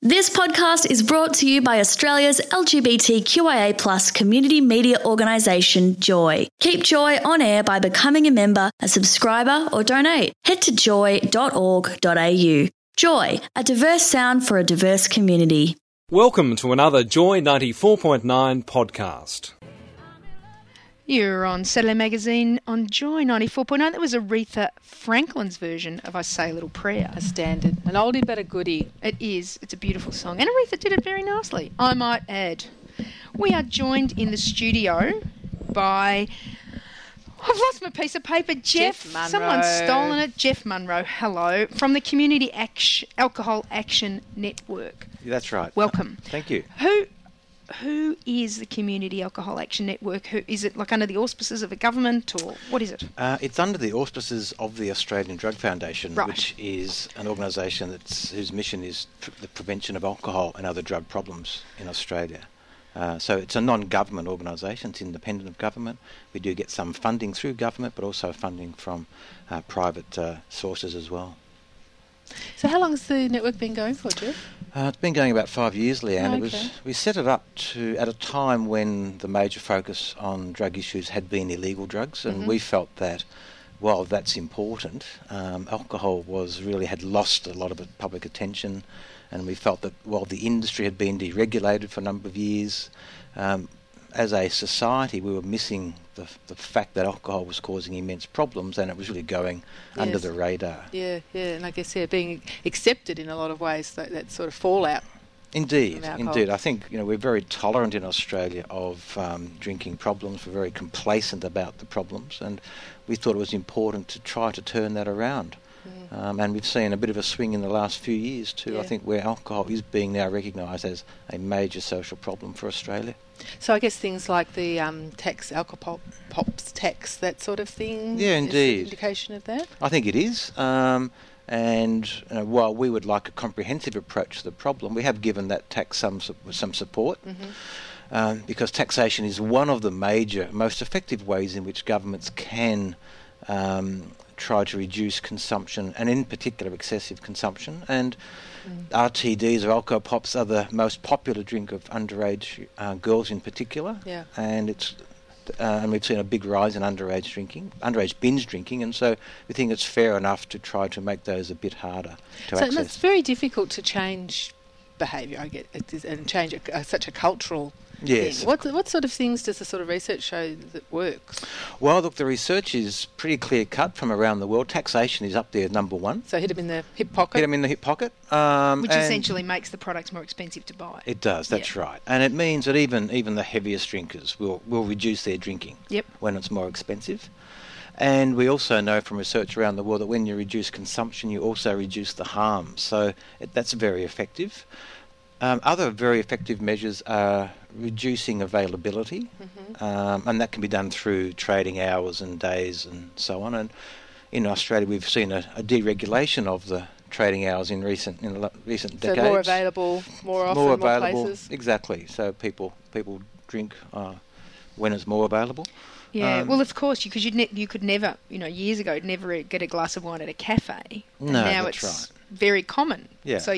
This podcast is brought to you by Australia's LGBTQIA+ community media organisation, Joy. Keep Joy on air by becoming a member, a subscriber or donate. Head to joy.org.au. Joy, a diverse sound for a diverse community. Welcome to another Joy 94.9 podcast. You're on Saturday Magazine on Joy 94.9. That was Aretha Franklin's version of I Say a Little Prayer. A standard. An oldie but a goodie. It is. It's a beautiful song. And Aretha did it very nicely, I might add. We are joined in the studio by... I've lost my piece of paper. Jeff Munro. Someone's stolen it. Jeff Munro, hello. From the Community Alcohol Action Network. That's right. Welcome. Thank you. Who is the Community Alcohol Action Network? Is it like under the auspices of a government, or what is it? It's under the auspices of the Australian Drug Foundation, Right. which is an organisation whose mission is the prevention of alcohol and other drug problems in Australia. So it's a non-government organisation. It's independent of government. We do get some funding through government, but also funding from private sources as well. So how long has the network been going for, Jeff? It's been going about 5 years, Leanne. Okay. We set it up at a time when the major focus on drug issues had been illegal drugs, and we felt that while that's important, alcohol had lost a lot of public attention, and we felt that while the industry had been deregulated for a number of years, as a society we were missing the fact that alcohol was causing immense problems, and it was really going under the radar. Yeah, and I guess, being accepted in a lot of ways, that sort of fallout. Indeed. I think we're very tolerant in Australia of drinking problems. We're very complacent about the problems, and we thought it was important to try to turn that around. And we've seen a bit of a swing in the last few years too, I think, where alcohol is being now recognised as a major social problem for Australia. So I guess things like the tax, alcohol pops tax, that sort of thing. Yeah, indeed. Is an indication of that? I think it is. And while we would like a comprehensive approach to the problem, we have given that tax some support. Because taxation is one of the major, most effective ways in which governments can try to reduce consumption, and in particular excessive consumption. And RTDs, or alcohol pops, are the most popular drink of underage girls in particular. Yeah. And and we've seen a big rise in underage binge drinking, and so we think it's fair enough to try to make those a bit harder to access. So it's very difficult to change behaviour, I get, and change such a cultural Yes. thing. What sort of things does the sort of research show that works? Well, look, the research is pretty clear-cut from around the world. Taxation is up there, number one. So hit them in the hip pocket? Hit them in the hip pocket. Which essentially makes the products more expensive to buy. It does, that's right. And it means that even the heaviest drinkers will reduce their drinking when it's more expensive. And we also know from research around the world that when you reduce consumption, you also reduce the harm. So that's very effective. Other very effective measures are reducing availability, and that can be done through trading hours and days and so on. And in Australia, we've seen a deregulation of the trading hours in recent decades. So more available, more often, more places. Exactly. So people drink when it's more available. Yeah, well, of course, because you could never, years ago, never get a glass of wine at a cafe. And now that's it's right. Very common. Yeah. So,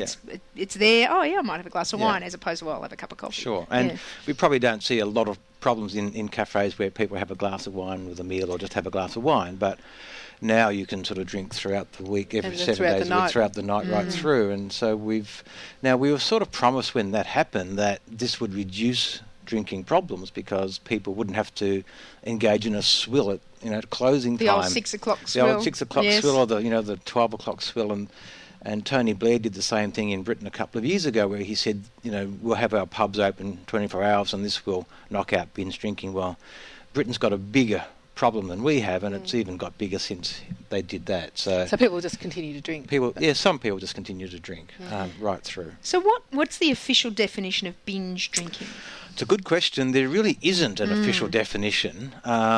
it's there. Oh, yeah, I might have a glass of wine, as opposed to, I'll have a cup of coffee. Sure. And we probably don't see a lot of problems in cafes where people have a glass of wine with a meal or just have a glass of wine. But now you can sort of drink throughout the week, every 7 days a week, throughout the night, right through. And so we were sort of promised when that happened that this would reduce drinking problems because people wouldn't have to engage in a swill at closing time. The old 6 o'clock swill. The old 6 o'clock swill, or the 12 o'clock swill, and Tony Blair did the same thing in Britain a couple of years ago, where he said, we'll have our pubs open 24 hours and this will knock out binge drinking. Well, Britain's got a bigger problem than we have, and it's even got bigger since they did that. So people just continue to drink. Some people just continue to drink right through. So what's the official definition of binge drinking? It's a good question. There really isn't an official definition.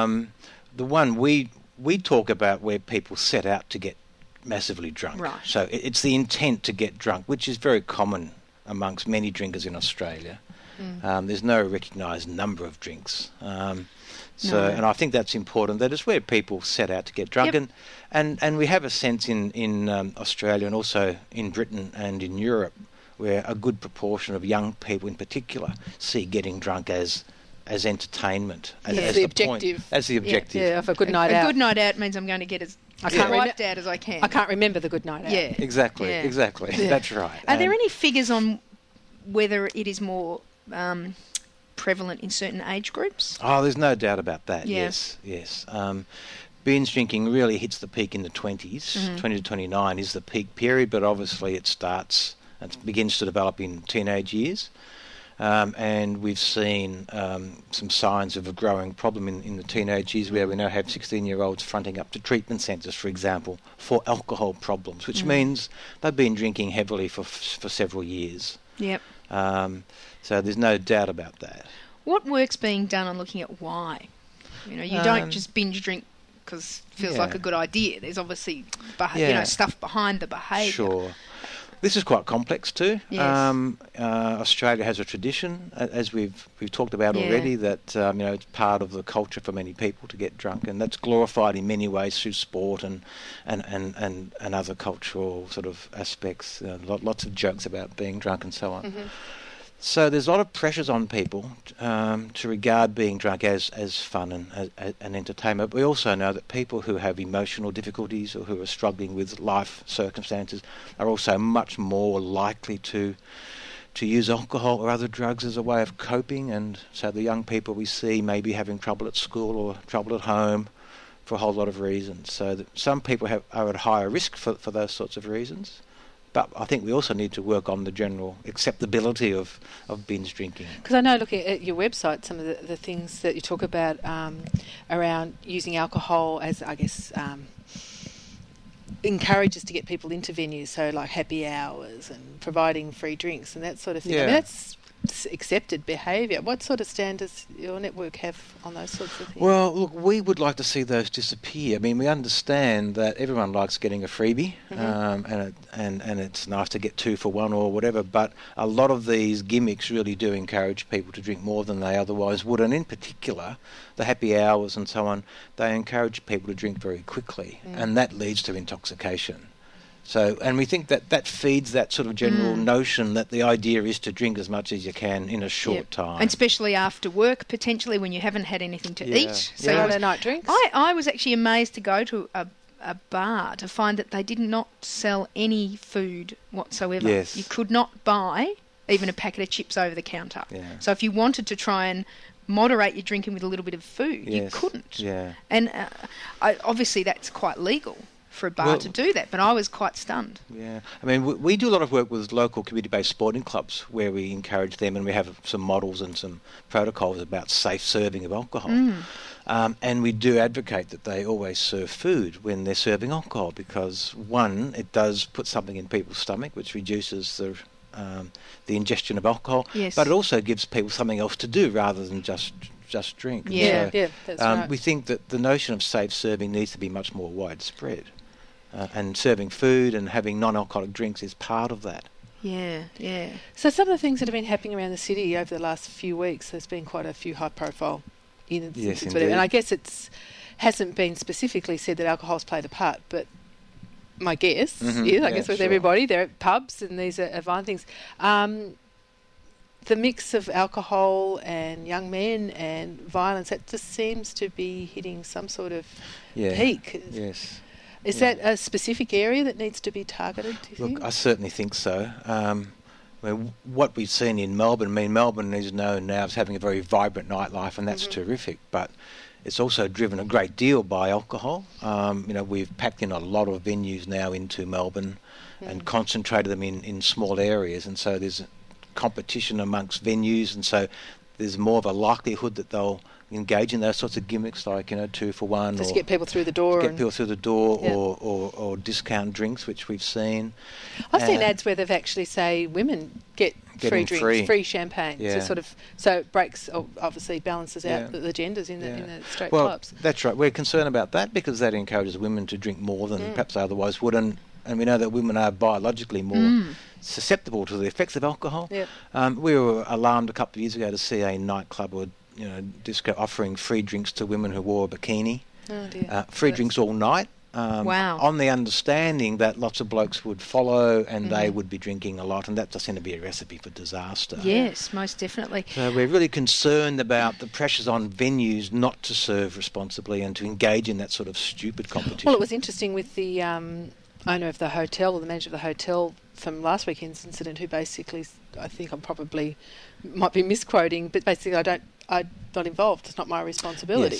The one we talk about where people set out to get massively drunk. Right. So it's the intent to get drunk, which is very common amongst many drinkers in Australia. There's no recognised number of drinks. And I think that's important. That is where people set out to get drunk. Yep. And we have a sense in Australia and also in Britain and in Europe where a good proportion of young people in particular see getting drunk as entertainment, as the the objective. point, as the objective. Yeah, of a good night A out. good night out means I'm going to get as wiped out as I can. I can't remember the good night out. Yeah. Exactly, Yeah. exactly. That's right. Are there any figures on whether it is more prevalent in certain age groups? Oh, there's no doubt about that. Yeah. Yes. Binge drinking really hits the peak in the 20s. 20 to 29 is the peak period, but obviously it begins to develop in teenage years. And we've seen some signs of a growing problem in the teenage years, where we now have 16-year-olds fronting up to treatment centres, for example, for alcohol problems, which means they've been drinking heavily for several years. Yep. So there's no doubt about that. What work's being done on looking at why? You don't just binge drink because it feels like a good idea. There's obviously stuff behind the behaviour. Sure. This is quite complex too. Yes. Australia has a tradition, as we've talked about already, that it's part of the culture for many people to get drunk, and that's glorified in many ways through sport and other cultural sort of aspects. Lots of jokes about being drunk and so on. Mm-hmm. So there's a lot of pressures on people to regard being drunk as fun and entertainment. But we also know that people who have emotional difficulties or who are struggling with life circumstances are also much more likely to use alcohol or other drugs as a way of coping. And so the young people we see may be having trouble at school or trouble at home for a whole lot of reasons. So that some people are at higher risk for those sorts of reasons. But I think we also need to work on the general acceptability of binge drinking. Because I know, looking at your website, some of the things that you talk about around using alcohol as, I guess, encourages to get people into venues, so like happy hours and providing free drinks and that sort of thing. Yeah. I mean, that's accepted behaviour. What sort of standards your network have on those sorts of things? Well, look, we would like to see those disappear. I mean, we understand that everyone likes getting a freebie, and it's nice to get 2 for 1 or whatever, but a lot of these gimmicks really do encourage people to drink more than they otherwise would, and in particular, the happy hours and so on, they encourage people to drink very quickly, and that leads to intoxication. So, and we think that feeds that sort of general notion that the idea is to drink as much as you can in a short time. And especially after work, potentially, when you haven't had anything to eat. So Friday night drinks? I was actually amazed to go to a bar to find that they did not sell any food whatsoever. Yes. You could not buy even a packet of chips over the counter. Yeah. So if you wanted to try and moderate your drinking with a little bit of food, you couldn't. Yeah. And obviously that's quite legal for a bar to do that, but I was quite stunned. Yeah, I mean, we do a lot of work with local community-based sporting clubs where we encourage them, and we have some models and some protocols about safe serving of alcohol. And we do advocate that they always serve food when they're serving alcohol, because one, it does put something in people's stomach, which reduces the ingestion of alcohol, but it also gives people something else to do rather than just drink. Yeah, so, that's right. We think that the notion of safe serving needs to be much more widespread. And serving food and having non-alcoholic drinks is part of that. Yeah. So some of the things that have been happening around the city over the last few weeks, there's been quite a few high-profile incidents. Yes, And I guess hasn't been specifically said that alcohol's played a part, but my guess is, I guess with everybody, they're at pubs and these are violent things. The mix of alcohol and young men and violence, that just seems to be hitting some sort of peak. Yes. Is that a specific area that needs to be targeted, do you think? Look, I certainly think so. What we've seen in Melbourne, Melbourne is known now as having a very vibrant nightlife, and that's terrific, but it's also driven a great deal by alcohol. We've packed in a lot of venues now into Melbourne and concentrated them in small areas, and so there's competition amongst venues, and so there's more of a likelihood that they'll engage in those sorts of gimmicks, like 2 for 1, just get people through the door, or discount drinks, which we've seen. I've seen ads where they've actually say women get free drinks, free champagne, so it breaks, obviously balances out the genders in the straight clubs. That's right. We're concerned about that because that encourages women to drink more than perhaps they otherwise would, and we know that women are biologically more susceptible to the effects of alcohol. We were alarmed a couple of years ago to see a nightclub or disco offering free drinks to women who wore a bikini. Oh dear. Free drinks all night, on the understanding that lots of blokes would follow and they would be drinking a lot, and that does seem to be a recipe for disaster. Yes, most definitely. So we're really concerned about the pressures on venues not to serve responsibly and to engage in that sort of stupid competition. Well, it was interesting with the owner of the hotel, or the manager of the hotel from last weekend's incident, who basically, I think I'm probably might be misquoting, but basically I'm not involved. It's not my responsibility.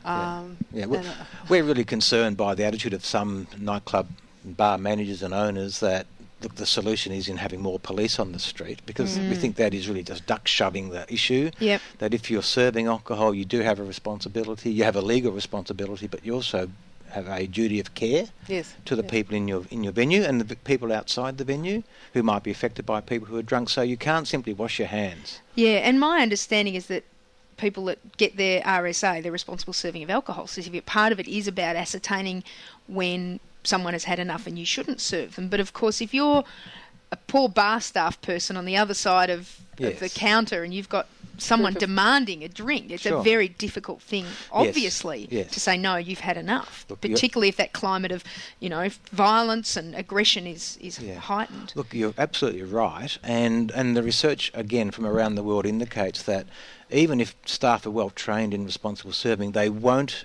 Yes. We're really concerned by the attitude of some nightclub and bar managers and owners that, look, the solution is in having more police on the street, because we think that is really just duck shoving the issue. Yep. That if you're serving alcohol, you do have a responsibility. You have a legal responsibility, but you also have a duty of care to the people in your venue and the people outside the venue who might be affected by people who are drunk. So you can't simply wash your hands. Yeah, and my understanding is that people that get their RSA, their responsible serving of alcohol certificate, part of it is about ascertaining when someone has had enough and you shouldn't serve them. But of course, if you're a poor bar staff person on the other side of the counter and you've got someone demanding a drink, it's a very difficult thing, obviously, to say, no, you've had enough, particularly if that climate of, violence and aggression is heightened. Look, you're absolutely right. And the research, again, from around the world indicates that even if staff are well trained in responsible serving, they won't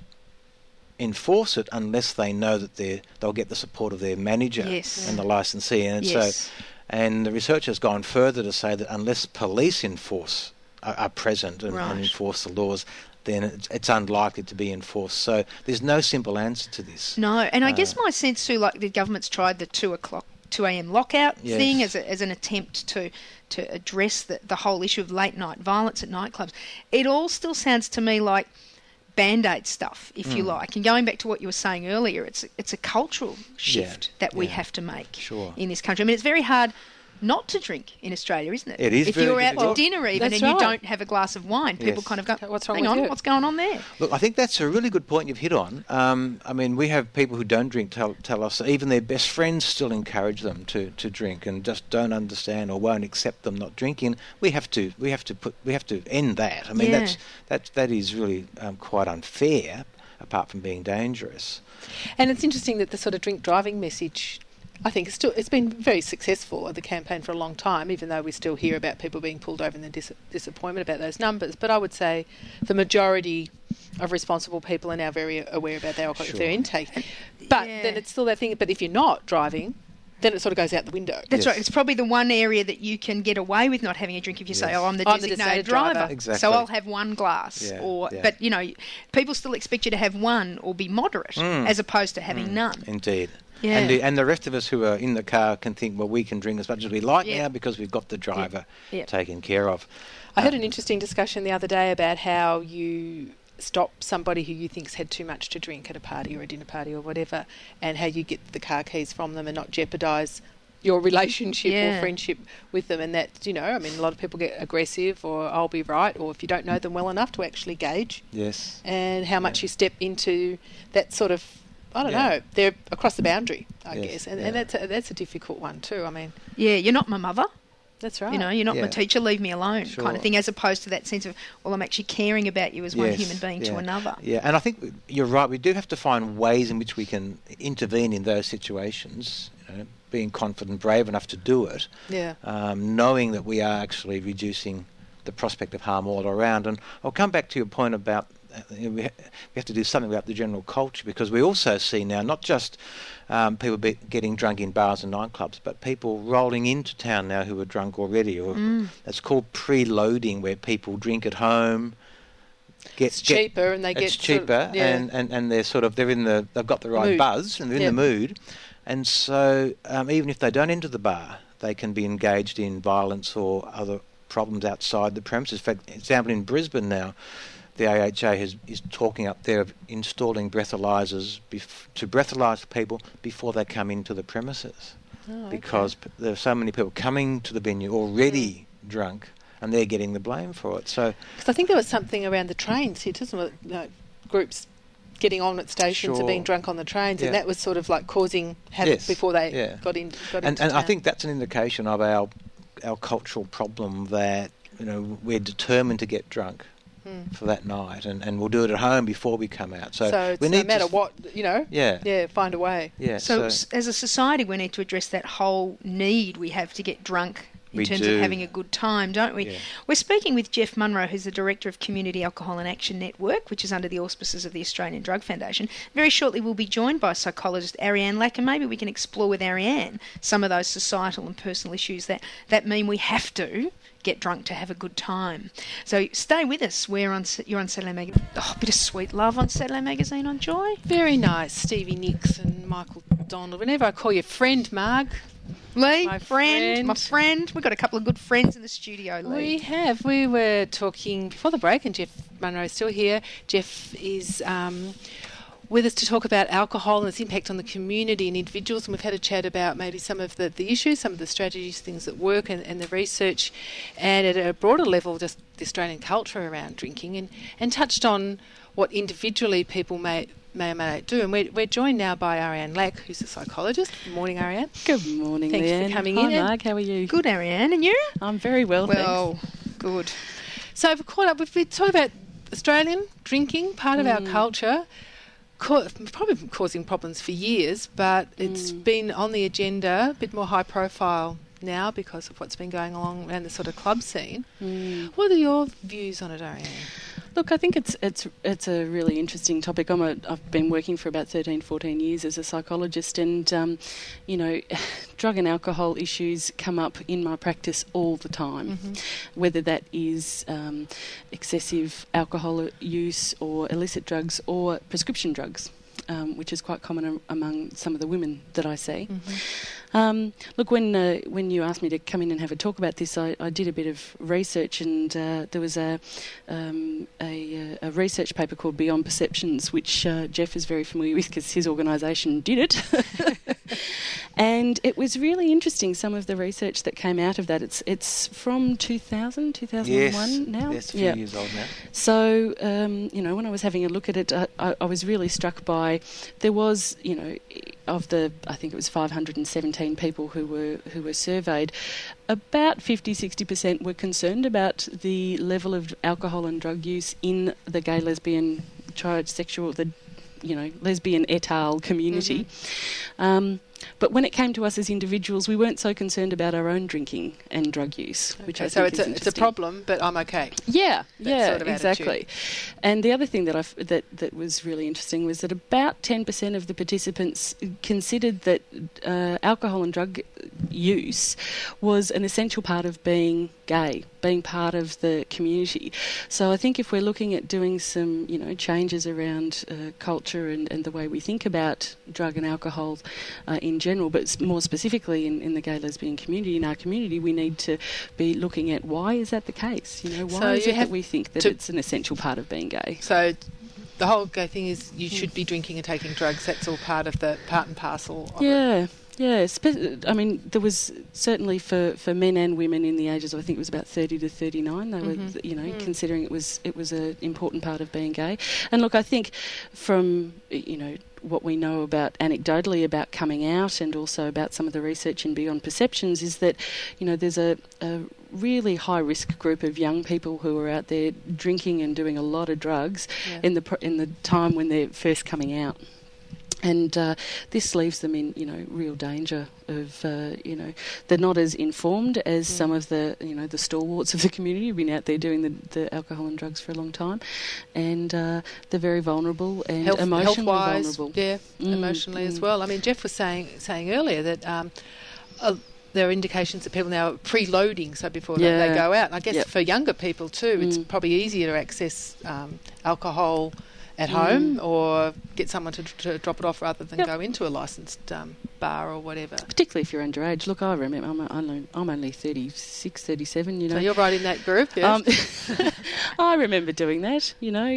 enforce it unless they know that they'll get the support of their manager and the licensee. And and the research has gone further to say that unless police are present and enforce the laws, then it's unlikely to be enforced. So there's no simple answer to this. No, and I guess my sense too, like the government's tried the 2 a.m. lockout thing as an attempt to address the whole issue of late night violence at nightclubs. It all still sounds to me like Band-Aid stuff, if you like. And going back to what you were saying earlier, it's a cultural shift that we have to make in this country. I mean, it's very hard not to drink in Australia, isn't it? It is. If you're out to dinner even and you don't have a glass of wine, people kind of go, what's wrong hang on, what's going on there? Look, I think that's a really good point you've hit on. I mean, we have people who don't drink tell us that even their best friends still encourage them to drink and just don't understand or won't accept them not drinking. We have to end that. I mean, that is really quite unfair, apart from being dangerous. And it's interesting that the sort of drink driving message, I think it's been very successful at the campaign for a long time, even though we still hear about people being pulled over and the disappointment about those numbers. But I would say the majority of responsible people are now very aware about their alcohol, their intake. But then it's still that thing, but if you're not driving, then it sort of goes out the window. That's right. It's probably the one area that you can get away with not having a drink if you say, I'm the designated driver. Exactly. So I'll have one glass. But, people still expect you to have one or be moderate as opposed to having none. Indeed. Yeah. And the rest of us who are in the car can think, well, we can drink as much as we like now because we've got the driver taken care of. I heard an interesting discussion the other day about how you stop somebody who you think's had too much to drink at a party or a dinner party or whatever, and how you get the car keys from them and not jeopardise your relationship or friendship with them. And that, I mean, a lot of people get aggressive or I'll be right, or if you don't know them well enough to actually gauge. Yes. And how much you step into that sort of, I don't know, they're across the boundary, I guess. And that's a difficult one too. I mean, you're not my mother. That's right. You're not my teacher, leave me alone kind of thing, as opposed to that sense of, well, I'm actually caring about you as one human being to another. Yeah, and I think you're right. We do have to find ways in which we can intervene in those situations, being confident, brave enough to do it, knowing that we are actually reducing the prospect of harm all around. And I'll come back to your point about we have to do something about the general culture, because we also see now not just people getting drunk in bars and nightclubs, but people rolling into town now who are drunk already. Or it's called preloading, where people drink at home. It's cheaper, and it's cheaper, and they've got the right buzz and they're in the mood, and so even if they don't enter the bar, they can be engaged in violence or other problems outside the premises. For example, in Brisbane now, the AHA is talking up there of installing breathalyzers to breathalyse people before they come into the premises, because there are so many people coming to the venue already drunk, and they're getting the blame for it. So, because I think there was something around the trains here, too, groups getting on at stations and being drunk on the trains, and that was sort of like causing havoc before they got into town. And I think that's an indication of our cultural problem that we're determined to get drunk. for that night, and we'll do it at home before we come out. So it's we no need matter what, find a way. Yeah. So as a society, we need to address that whole need we have to get drunk in terms of having a good time, don't we? Yeah. We're speaking with Jeff Munro, who's the Director of Community Alcohol and Action Network, which is under the auspices of the Australian Drug Foundation. Very shortly we'll be joined by psychologist Ariane Lack, and maybe we can explore with Ariane some of those societal and personal issues that mean we have to get drunk to have a good time. So stay with us. You're on Saturday Magazine. Oh, a bit of sweet love on Saturday Magazine on Joy. Very nice, Stevie Nicks and Michael Donald. Whenever I call you friend, Marg. Lee, my friend. We've got a couple of good friends in the studio, Lee. We have. We were talking before the break, and Jeff Munro is still here. Jeff is with us to talk about alcohol and its impact on the community and individuals, and we've had a chat about maybe some of the issues, some of the strategies, things that work, and the research, and at a broader level, just the Australian culture around drinking, and touched on what individually people may or may not do. And we're joined now by Ariane Lack, who's a psychologist. Good morning, Ariane. Good morning, Thanks Leanne. for coming Hi, in. Mark. How are you? Good, Ariane. And you? I'm very well, Well, thanks. good. So we've caught up. We've been talking about Australian drinking, part of our culture, probably been causing problems for years, but it's been on the agenda, a bit more high profile now because of what's been going along around the sort of club scene. What are your views on it, Ariane? Look, I think it's a really interesting topic. I've been working for about 13, 14 years as a psychologist, and drug and alcohol issues come up in my practice all the time, whether that is excessive alcohol use or illicit drugs or prescription drugs. Which is quite common among some of the women that I see. Look, when you asked me to come in and have a talk about this, I did a bit of research, and there was a research paper called Beyond Perceptions, which Jeff is very familiar with because his organisation did it. And it was really interesting, some of the research that came out of that. It's from 2001 now. Yes, a few years old now. So, when I was having a look at it, I was really struck by, there was, of the, I think it was 517 people who were surveyed, about 50-60% were concerned about the level of alcohol and drug use in the gay, lesbian, trisexual, lesbian et al. Community. But when it came to us as individuals, we weren't so concerned about our own drinking and drug use, which I think is interesting. It's a problem, but I'm okay. Yeah, sort of exactly. attitude. And the other thing that was really interesting was that about 10% of the participants considered that alcohol and drug use was an essential part of being gay, being part of the community. So I think if we're looking at doing some, changes around culture and the way we think about drug and alcohol in general, but more specifically in the gay lesbian community, in our community, we need to be looking at why is that the case? Why is it that we think that it's an essential part of being gay? So the whole gay thing is you should be drinking and taking drugs. That's all part of the part and parcel of it. Yeah, there was certainly for men and women in the ages of, I think it was about 30 to 39, they were, considering it was an important part of being gay. And look, I think from, what we know about anecdotally about coming out and also about some of the research in Beyond Perceptions is that, there's a really high risk group of young people who are out there drinking and doing a lot of drugs in the time when they're first coming out. And this leaves them in, real danger of, they're not as informed as some of the, the stalwarts of the community who've been out there doing the alcohol and drugs for a long time. And they're very vulnerable and emotionally vulnerable. Yeah, emotionally as well. I mean, Jeff was saying earlier that there are indications that people now are preloading, so before they go out. And I guess for younger people too, it's probably easier to access alcohol at home or get someone to drop it off rather than go into a licensed bar or whatever. Particularly if you're underage. Look, I remember I'm only 36, 37. So you're right in that group. Yes. I remember doing that. You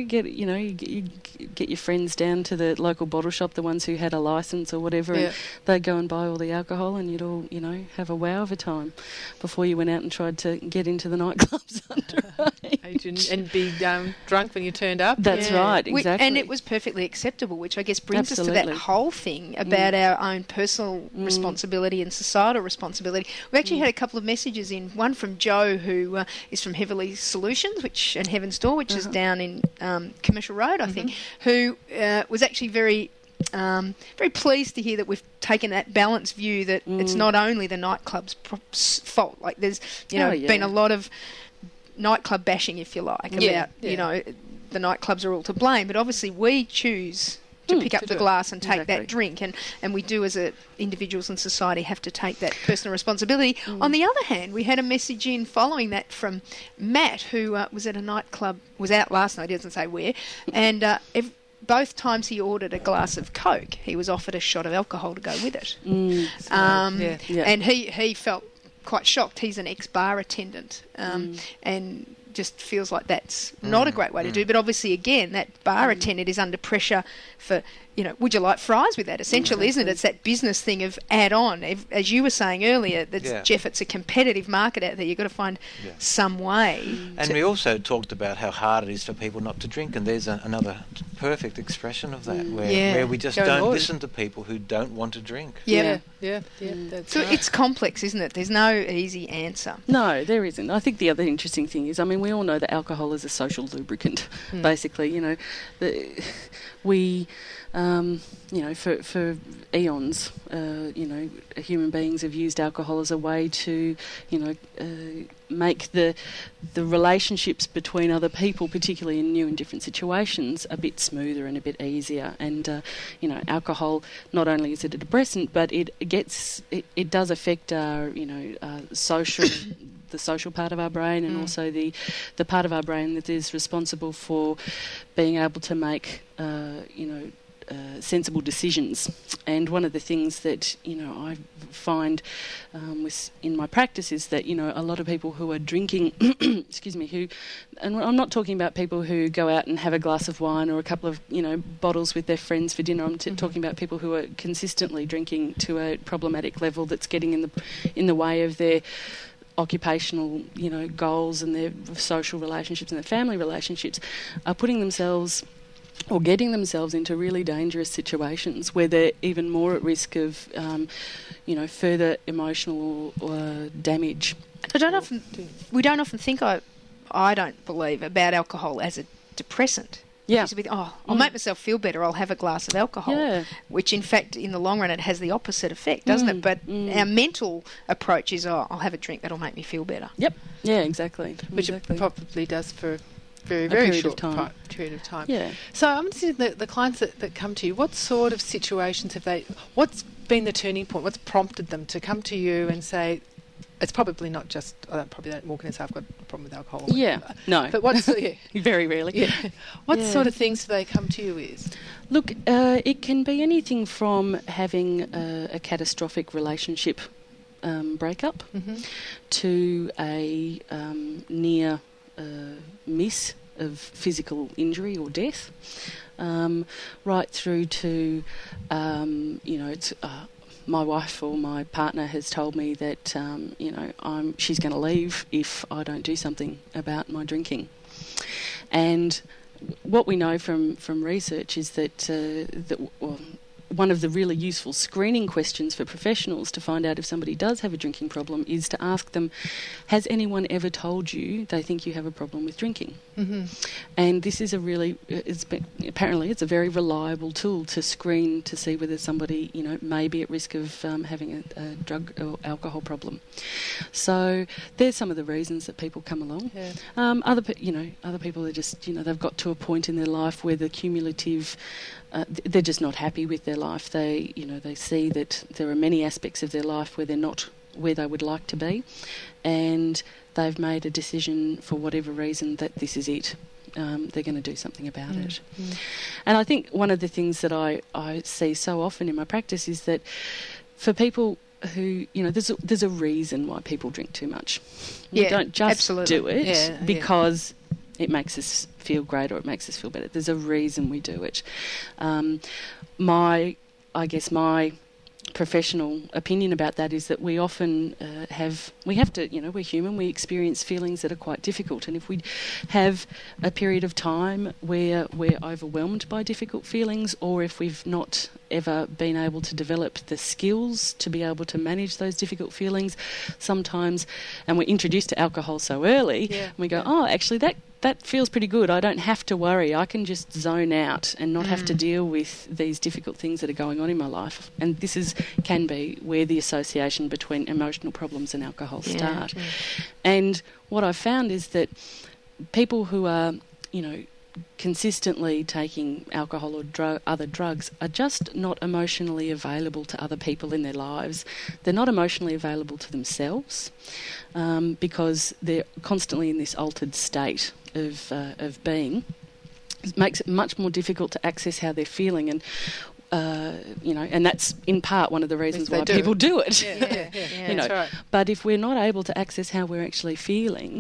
get your friends down to the local bottle shop, the ones who had a license or whatever, and they'd go and buy all the alcohol, and you'd all have a wow of a time before you went out and tried to get into the nightclubs underage And be drunk when you turned up. That's right. Exactly. Exactly. And it was perfectly acceptable, which I guess brings us to Absolutely. that whole thing about our own personal responsibility and societal responsibility. We actually had a couple of messages in, one from Joe, who is from Heavenly Solutions, and Heaven's Door, which is down in Commercial Road, I think, who was actually very pleased to hear that we've taken that balanced view that it's not only the nightclub's fault. Like there's, been a lot of nightclub bashing, if you like, about, the nightclubs are all to blame. But obviously we choose to pick up the glass and take that drink, and we do as individuals in society have to take that personal responsibility. On the other hand, we had a message in following that from Matt, who was at a nightclub, was out last night, he doesn't say where, and both times he ordered a glass of Coke, he was offered a shot of alcohol to go with it. And he felt quite shocked. He's an ex-bar attendant, and just feels like that's not a great way to do. But obviously, again, that bar attendant is under pressure for, would you like fries with that? Essentially, isn't it? It's that business thing of add on. As you were saying earlier, Jeff, it's a competitive market out there. You've got to find some way. And we also talked about how hard it is for people not to drink, and there's another perfect expression of that, where we just don't listen to people who don't want to drink. That's so right. it's complex, isn't it? There's no easy answer. No, there isn't. I think the other interesting thing is, we all know that alcohol is a social lubricant, basically. We, for eons, human beings have used alcohol as a way to, make the relationships between other people, particularly in new and different situations, a bit smoother and a bit easier. And, alcohol, not only is it a depressant, but it does affect our, the social part of our brain, and also the part of our brain that is responsible for being able to make, sensible decisions. And one of the things that, I find in my practice is that, a lot of people who are drinking, and I'm not talking about people who go out and have a glass of wine or a couple of, bottles with their friends for dinner. I'm talking about people who are consistently drinking to a problematic level that's getting in the way of their occupational, goals and their social relationships and their family relationships, are putting themselves or getting themselves into really dangerous situations where they're even more at risk of, further emotional damage. We don't often think, I don't believe, about alcohol as a depressant. Yeah. I'll make myself feel better, I'll have a glass of alcohol, which in fact in the long run it has the opposite effect, doesn't it? But our mental approach is, I'll have a drink, that'll make me feel better. Yep. Yeah, exactly. Which it probably does for a very short period of time. Yeah. So I'm interested, the clients that come to you, what sort of situations what's been the turning point? What's prompted them to come to you and say, it's probably not just, probably don't walk in and say, I've got a problem with alcohol. Yeah, no. But what's very rarely. What sort of things do they come to you with? Look, it can be anything from having a catastrophic relationship breakup to a near miss of physical injury or death, right through to, it's... my wife or my partner has told me that, she's going to leave if I don't do something about my drinking. And what we know from research is that, one of the really useful screening questions for professionals to find out if somebody does have a drinking problem is to ask them, has anyone ever told you they think you have a problem with drinking? And this is apparently it's a very reliable tool to screen to see whether somebody, may be at risk of having a drug or alcohol problem. So there's some of the reasons that people come along. Yeah. Other people are just, they've got to a point in their life where the cumulative, they're just not happy with their life. They see that there are many aspects of their life where they're not where they would like to be, and they've made a decision for whatever reason that this is it. They're going to do something about it. And I think one of the things that I see so often in my practice is that for people who, there's a reason why people drink too much. We don't just do it because it makes us feel great or it makes us feel better. There's a reason we do it. My professional opinion about that is that we often we're human, we experience feelings that are quite difficult, and if we have a period of time where we're overwhelmed by difficult feelings, or if we've not ever been able to develop the skills to be able to manage those difficult feelings sometimes, and we're introduced to alcohol so early, and we go, oh, actually that feels pretty good. I don't have to worry. I can just zone out and not have to deal with these difficult things that are going on in my life. And this can be where the association between emotional problems and alcohol start. Yeah. And what I've found is that people who are, consistently taking alcohol or other drugs are just not emotionally available to other people in their lives. They're not emotionally available to themselves because they're constantly in this altered state of being. It makes it much more difficult to access how they're feeling, and and that's in part one of the reasons why people do it. That's right. But if we're not able to access how we're actually feeling,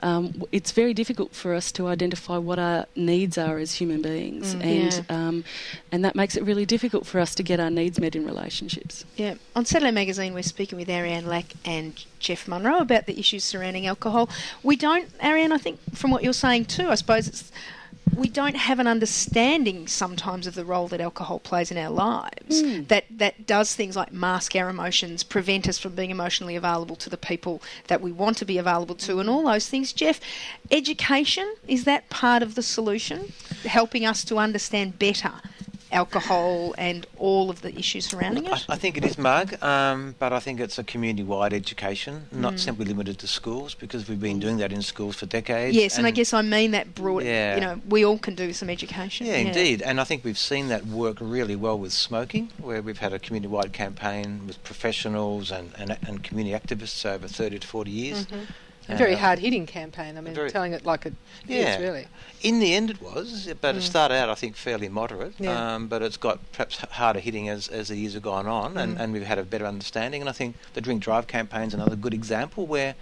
it's very difficult for us to identify what our needs are as human beings, and that makes it really difficult for us to get our needs met in relationships. Yeah. On Saturday Magazine, we're speaking with Ariane Lack and Jeff Munro about the issues surrounding alcohol. We don't, Ariane, I think from what you're saying too, I suppose we don't have an understanding sometimes of the role that alcohol plays in our lives, that does things like mask our emotions, prevent us from being emotionally available to the people that we want to be available to, and all those things. Jeff, education, is that part of the solution, helping us to understand better alcohol and all of the issues surrounding it? I think it is, Marg, but I think it's a community-wide education, not simply limited to schools, because we've been doing that in schools for decades. Yes, and I guess I mean that broad, we all can do some education. Yeah, indeed, and I think we've seen that work really well with smoking, where we've had a community-wide campaign with professionals and community activists over 30 to 40 years. A very hard-hitting campaign. I mean, telling it like it is, really. In the end it was, but it started out, I think, fairly moderate, but it's got perhaps harder hitting as the years have gone on, and we've had a better understanding. And I think the Drink Drive campaign is another good example where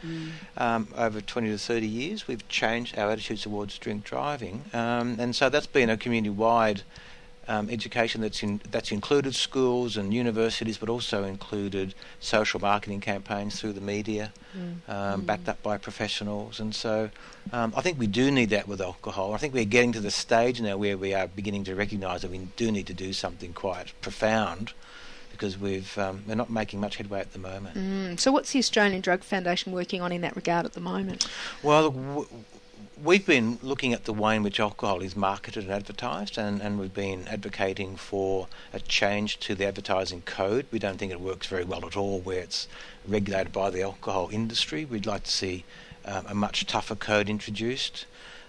over 20 to 30 years we've changed our attitudes towards drink driving. And so that's been a community-wide education that's included schools and universities, but also included social marketing campaigns through the media, backed up by professionals. And so I think we do need that with alcohol. I think we're getting to the stage now where we are beginning to recognise that we do need to do something quite profound, because we're not making much headway at the moment. So what's the Australian Drug Foundation working on in that regard at the moment? Well, we've been looking at the way in which alcohol is marketed and advertised, and we've been advocating for a change to the advertising code. We don't think it works very well at all where it's regulated by the alcohol industry. We'd like to see a much tougher code introduced.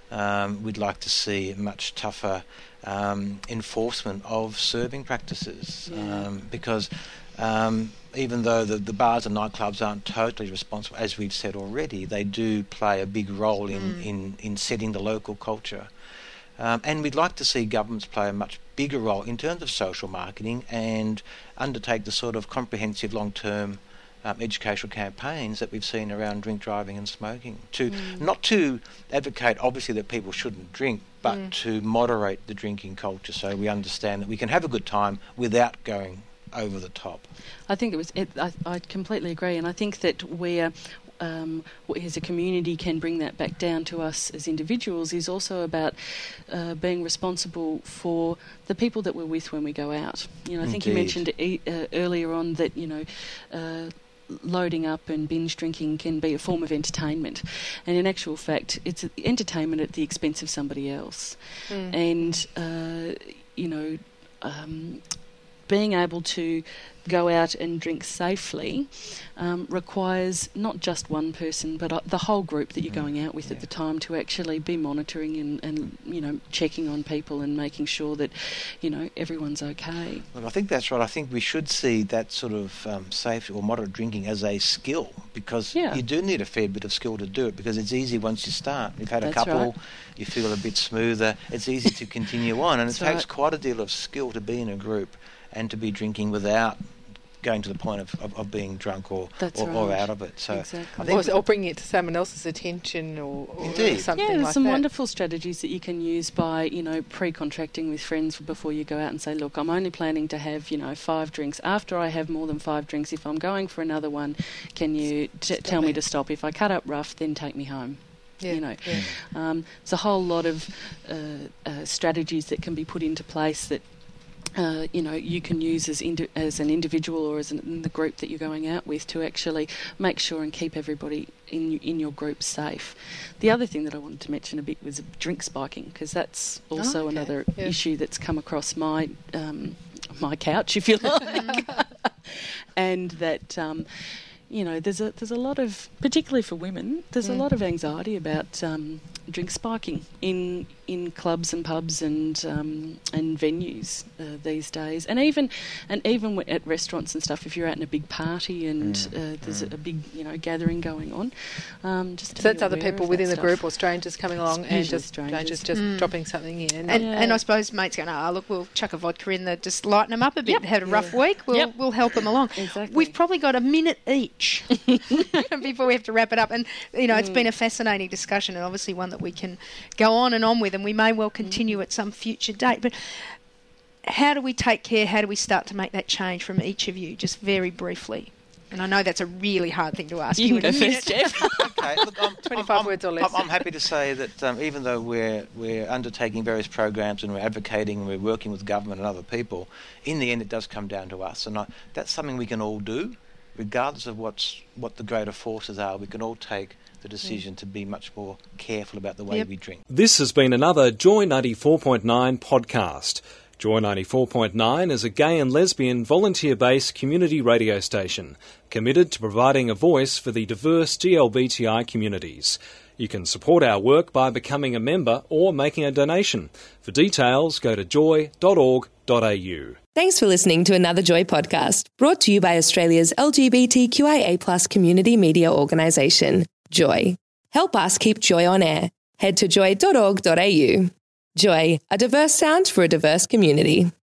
We'd like to see a much tougher enforcement of serving practices, because even though the bars and nightclubs aren't totally responsible, as we've said already, they do play a big role in setting the local culture. And we'd like to see governments play a much bigger role in terms of social marketing and undertake the sort of comprehensive long-term educational campaigns that we've seen around drink driving and smoking, not to advocate obviously that people shouldn't drink, but to moderate the drinking culture so we understand that we can have a good time without going over the top. I think I completely agree, and I think that we as a community can bring that back down to us as individuals is also about being responsible for the people that we're with when we go out. I think you mentioned earlier on that loading up and binge drinking can be a form of entertainment, and in actual fact it's entertainment at the expense of somebody else. And being able to go out and drink safely requires not just one person but the whole group that you're going out with at the time to actually be monitoring and checking on people and making sure that everyone's okay. Well, I think that's right. I think we should see that sort of safe or moderate drinking as a skill, because you do need a fair bit of skill to do it, because it's easy once you start. You've had a couple, you feel a bit smoother, it's easy to continue on, and it takes quite a deal of skill to be in a group and to be drinking without going to the point of being drunk or That's or right. out of it. So Exactly. I think Or bringing it to someone else's attention or Indeed. something Yeah, there's like some that. wonderful strategies that you can use by, pre-contracting with friends before you go out and say, look, I'm only planning to have, 5 drinks. After I have more than 5 drinks, if I'm going for another one, can you tell me to stop? If I cut up rough, then take me home. Yeah, There's a whole lot of strategies that can be put into place that you can use as an individual or as in the group that you're going out with to actually make sure and keep everybody in your group safe. The other thing that I wanted to mention a bit was drink spiking, because that's also another issue that's come across my couch, if you like, and that. There's a lot of, particularly for women, there's a lot of anxiety about drink spiking in clubs and pubs and venues these days, and even at restaurants and stuff. If you're out in a big party and there's a big gathering going on, just to So that's be other aware people of within that the stuff. group or strangers coming along and Usually just strangers. dropping something in. And I suppose mates going, look, we'll chuck a vodka in there, just lighten them up a bit. Yep. Had a rough week, we'll help them along. Exactly. We've probably got a minute each before we have to wrap it up. And, it's been a fascinating discussion, and obviously one that we can go on and on with, and we may well continue at some future date. But how do we take care? How do we start to make that change from each of you, just very briefly? And I know that's a really hard thing to ask you. You can go first, Jeff. Okay, look, 25 words or less. I'm happy to say that even though we're undertaking various programs and we're advocating and we're working with government and other people, in the end it does come down to us, and that's something we can all do, regardless of what the greater forces are. We can all take the decision to be much more careful about the way we drink. This has been another Joy 94.9 podcast. Joy 94.9 is a gay and lesbian volunteer-based community radio station committed to providing a voice for the diverse GLBTI communities. You can support our work by becoming a member or making a donation. For details, go to joy.org.au. Thanks for listening to another Joy podcast, brought to you by Australia's LGBTQIA+ community media organisation, Joy. Help us keep Joy on air. Head to joy.org.au. Joy, a diverse sound for a diverse community.